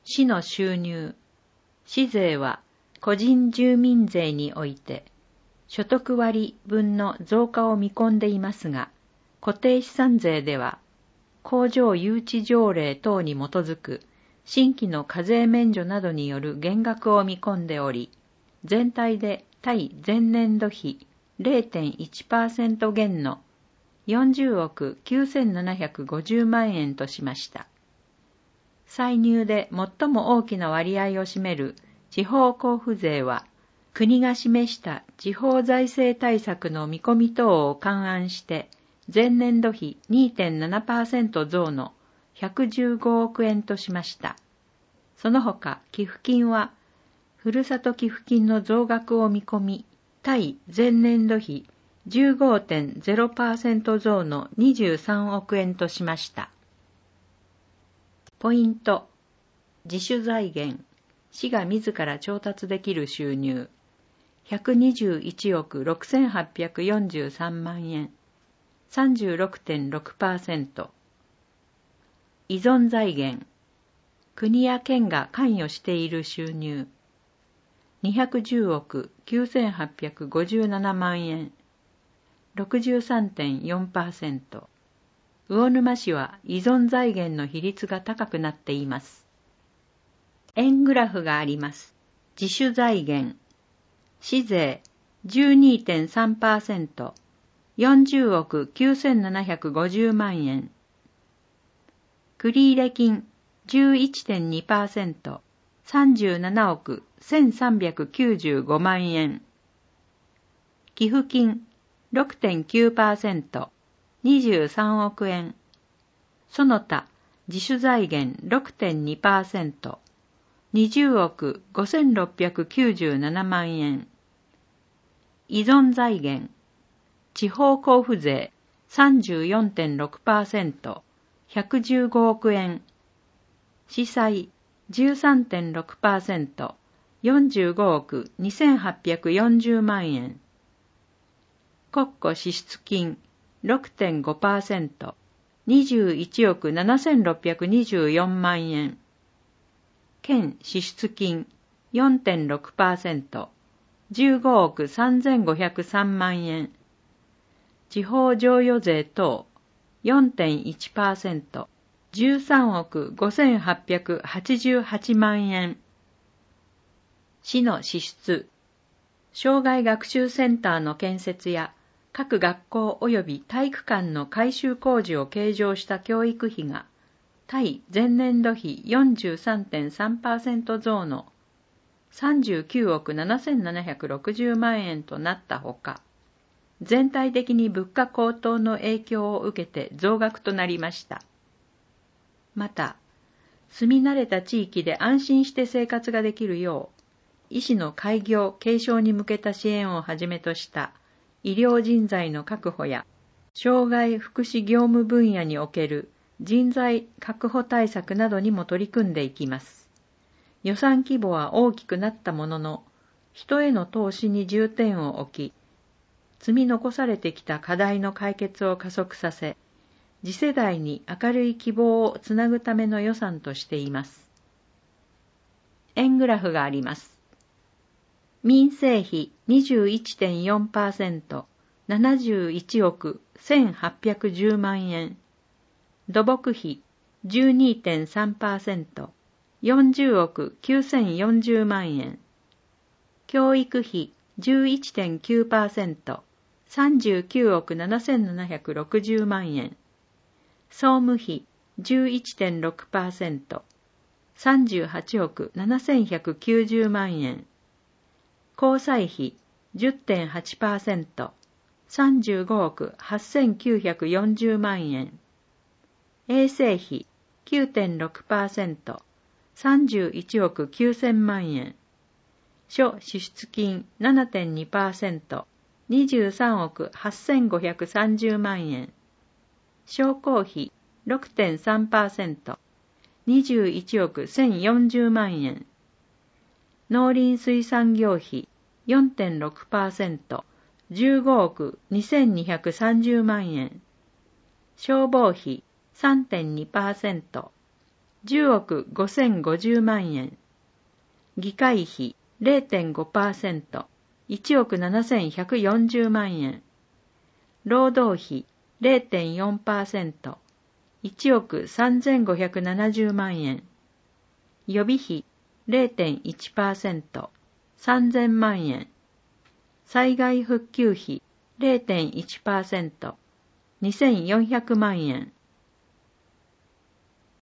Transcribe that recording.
市の収入。市税は個人住民税において所得割分の増加を見込んでいますが、固定資産税では工場誘致条例等に基づく新規の課税免除などによる減額を見込んでおり、全体で対前年度比 0.1% 減の40億9750万円としました。歳入で最も大きな割合を占める地方交付税は、国が示した地方財政対策の見込み等を勘案して、前年度比 2.7% 増の115億円としました。その他、寄付金は、ふるさと寄付金の増額を見込み、対前年度比 15.0% 増の23億円としました。ポイント。自主財源。市が自ら調達できる収入。121億6843万円。36.6%。依存財源。国や県が関与している収入。210億9857万円。63.4%。魚沼市は依存財源の比率が高くなっています。円グラフがあります。自主財源。市税 12.3%、40億9750万円。繰入金 11.2%、37億1395万円。寄付金 6.9%、23億円。その他、自主財源 6.2%、20億5697万円。依存財源、地方交付税 34.6%、115億円。市債 13.6%、45億2840万円。国庫支出金 6.5%、21億7624万円。県支出金 4.6%、15億3503万円。地方譲与税等 4.1%、13億5888万円。市の支出。障害学習センターの建設や各学校及び体育館の改修工事を計上した教育費が対前年度比 43.3% 増の39億7760万円となったほか、全体的に物価高騰の影響を受けて増額となりました。また、住み慣れた地域で安心して生活ができるよう、医師の開業継承に向けた支援をはじめとした医療人材の確保や、障害福祉業務分野における人材確保対策などにも取り組んでいきます。予算規模は大きくなったものの、人への投資に重点を置き、積み残されてきた課題の解決を加速させ、次世代に明るい希望をつなぐための予算としています。円グラフがあります。民生費 21.4%、71億1810万円。土木費 12.3%、40億9040万円。教育費 11.9%、39億7760万円。総務費 11.6%、38億7190万円。交際費 10.8%、35億8940万円。衛生費 9.6%、31億9000万円。諸支出金 7.2%、23億8530万円。商工費 6.3%、21億1040万円。農林水産業費 4.6%、15億2230万円。消防費 3.2%、 10億5050万円。議会費 0.5%、1億7140万円。労働費 0.4%、1億3570万円。予備費 0.1%、3000万円。災害復旧費 0.1%、2400万円。